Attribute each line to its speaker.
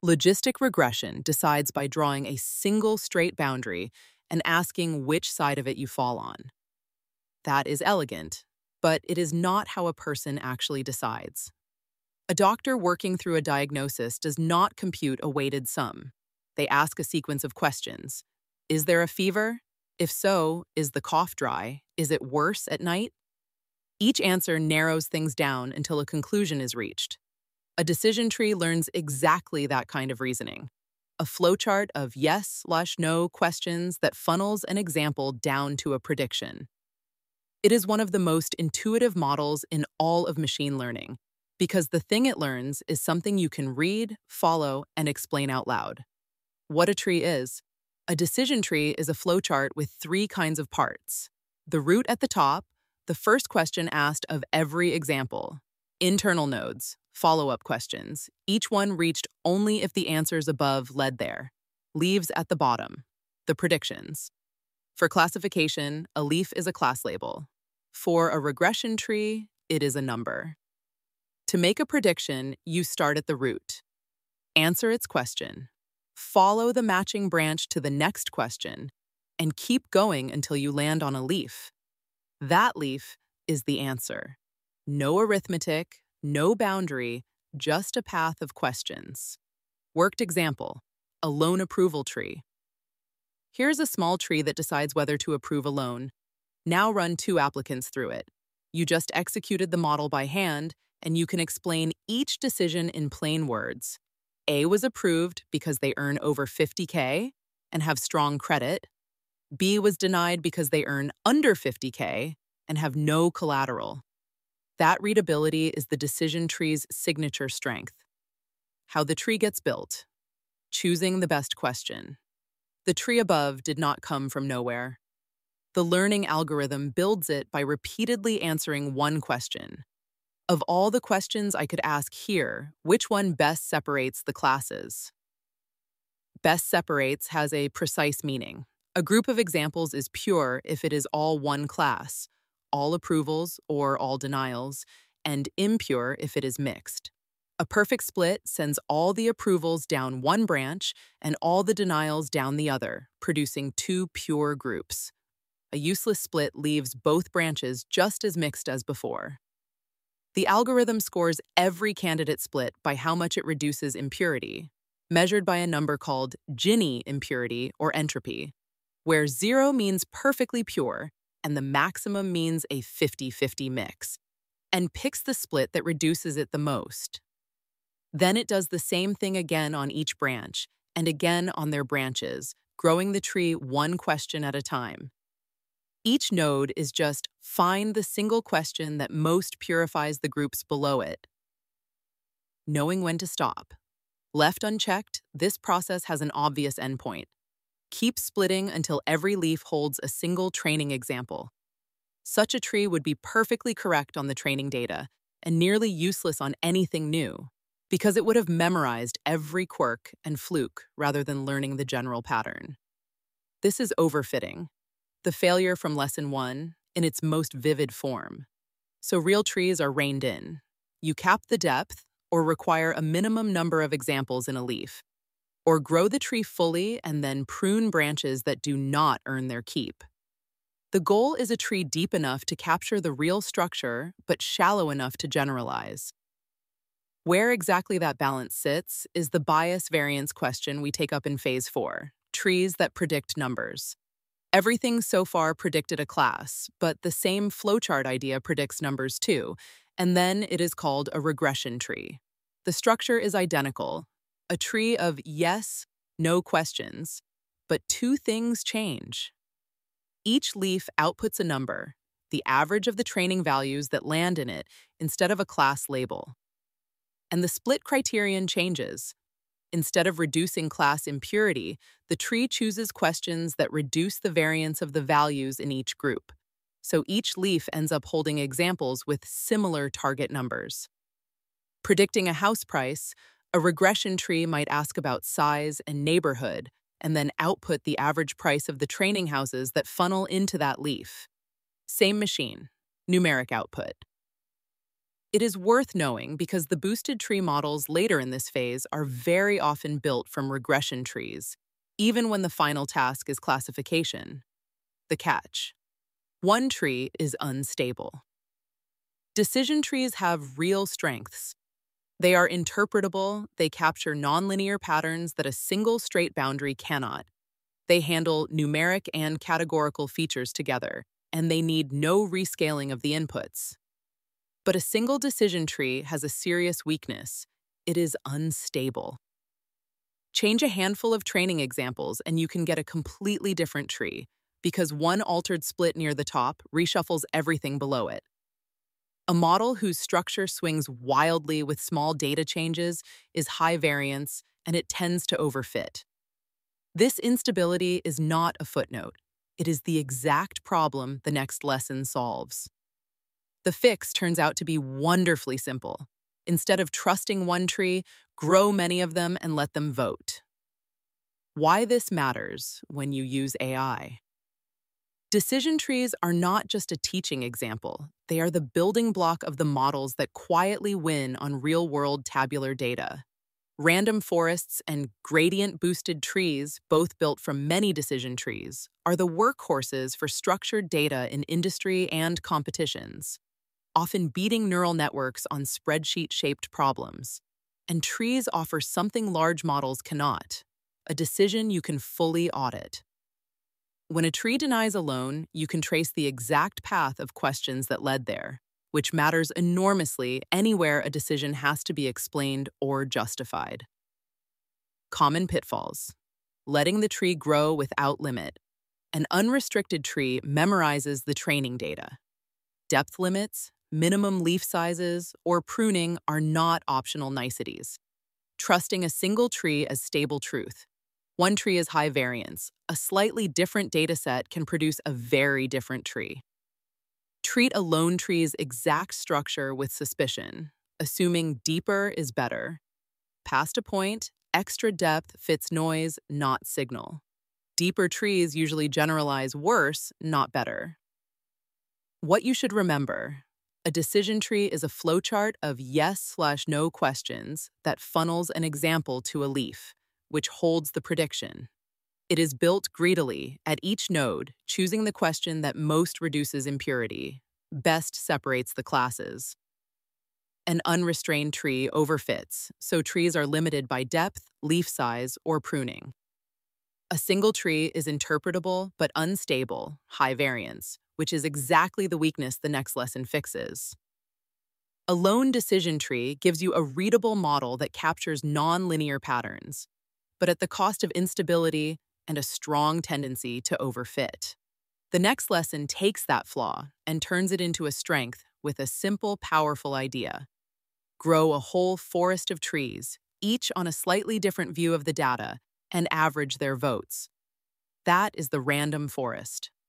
Speaker 1: Logistic regression decides by drawing a single straight boundary and asking which side of it you fall on. That is elegant, but it is not how a person actually decides. A doctor working through a diagnosis does not compute a weighted sum. They ask a sequence of questions. Is there a fever? If so, is the cough dry? Is it worse at night? Each answer narrows things down until a conclusion is reached. A decision tree learns exactly that kind of reasoning. A flowchart of yes/no questions that funnels an example down to a prediction. It is one of the most intuitive models in all of machine learning, because the thing it learns is something you can read, follow, and explain out loud. What a tree is. A decision tree is a flowchart with three kinds of parts. The root at the top, the first question asked of every example. Internal nodes, follow-up questions, each one reached only if the answers above led there. Leaves at the bottom, the predictions. For classification, a leaf is a class label. For a regression tree, it is a number. To make a prediction, you start at the root. Answer its question. Follow the matching branch to the next question, and keep going until you land on a leaf. That leaf is the answer. No arithmetic, no boundary, just a path of questions. Worked example, a loan approval tree. Here's a small tree that decides whether to approve a loan. Now run 2 applicants through it. You just executed the model by hand, and you can explain each decision in plain words. A was approved because they earn over 50K and have strong credit. B was denied because they earn under 50K and have no collateral. That readability is the decision tree's signature strength. How the tree gets built. Choosing the best question. The tree above did not come from nowhere. The learning algorithm builds it by repeatedly answering one question. Of all the questions I could ask here, which one best separates the classes? Best separates has a precise meaning. A group of examples is pure if it is all one class, all approvals or all denials, and impure if it is mixed. A perfect split sends all the approvals down one branch and all the denials down the other, producing 2 pure groups. A useless split leaves both branches just as mixed as before. The algorithm scores every candidate split by how much it reduces impurity, measured by a number called Gini impurity or entropy, where 0 means perfectly pure and the maximum means a 50-50 mix, and picks the split that reduces it the most. Then it does the same thing again on each branch, and again on their branches, growing the tree one question at a time. Each node is just find the single question that most purifies the groups below it. Knowing when to stop. Left unchecked, this process has an obvious endpoint. Keep splitting until every leaf holds a single training example. Such a tree would be perfectly correct on the training data and nearly useless on anything new, because it would have memorized every quirk and fluke rather than learning the general pattern. This is overfitting, the failure from Lesson 1 in its most vivid form. So real trees are reined in. You cap the depth or require a minimum number of examples in a leaf, or grow the tree fully and then prune branches that do not earn their keep. The goal is a tree deep enough to capture the real structure, but shallow enough to generalize. Where exactly that balance sits is the bias variance question we take up in Phase 4, trees that predict numbers. Everything so far predicted a class, but the same flowchart idea predicts numbers too, and then it is called a regression tree. The structure is identical, a tree of yes, no questions, but 2 things change. Each leaf outputs a number, the average of the training values that land in it, instead of a class label. And the split criterion changes. Instead of reducing class impurity, the tree chooses questions that reduce the variance of the values in each group. So each leaf ends up holding examples with similar target numbers. Predicting a house price, a regression tree might ask about size and neighborhood, and then output the average price of the training houses that funnel into that leaf. Same machine, numeric output. It is worth knowing because the boosted tree models later in this phase are very often built from regression trees, even when the final task is classification. The catch: one tree is unstable. Decision trees have real strengths. They are interpretable, they capture nonlinear patterns that a single straight boundary cannot. They handle numeric and categorical features together, and they need no rescaling of the inputs. But a single decision tree has a serious weakness. It is unstable. Change a handful of training examples and you can get a completely different tree, because one altered split near the top reshuffles everything below it. A model whose structure swings wildly with small data changes is high variance, and it tends to overfit. This instability is not a footnote. It is the exact problem the next lesson solves. The fix turns out to be wonderfully simple. Instead of trusting one tree, grow many of them and let them vote. Why this matters when you use AI. Decision trees are not just a teaching example. They are the building block of the models that quietly win on real-world tabular data. Random forests and gradient-boosted trees, both built from many decision trees, are the workhorses for structured data in industry and competitions, often beating neural networks on spreadsheet-shaped problems. And trees offer something large models cannot: a decision you can fully audit. When a tree denies a loan, you can trace the exact path of questions that led there, which matters enormously anywhere a decision has to be explained or justified. Common pitfalls: letting the tree grow without limit. An unrestricted tree memorizes the training data. Depth limits, minimum leaf sizes, or pruning are not optional niceties. Trusting a single tree as stable truth. One tree is high variance. A slightly different dataset can produce a very different tree. Treat a lone tree's exact structure with suspicion, assuming deeper is better. Past a point, extra depth fits noise, not signal. Deeper trees usually generalize worse, not better. What you should remember: a decision tree is a flowchart of yes/no questions that funnels an example to a leaf, which holds the prediction. It is built greedily at each node, choosing the question that most reduces impurity, best separates the classes. An unrestrained tree overfits, so trees are limited by depth, leaf size, or pruning. A single tree is interpretable but unstable, high variance, which is exactly the weakness the next lesson fixes. A lone decision tree gives you a readable model that captures non-linear patterns, but at the cost of instability and a strong tendency to overfit. The next lesson takes that flaw and turns it into a strength with a simple, powerful idea. Grow a whole forest of trees, each on a slightly different view of the data, and average their votes. That is the random forest.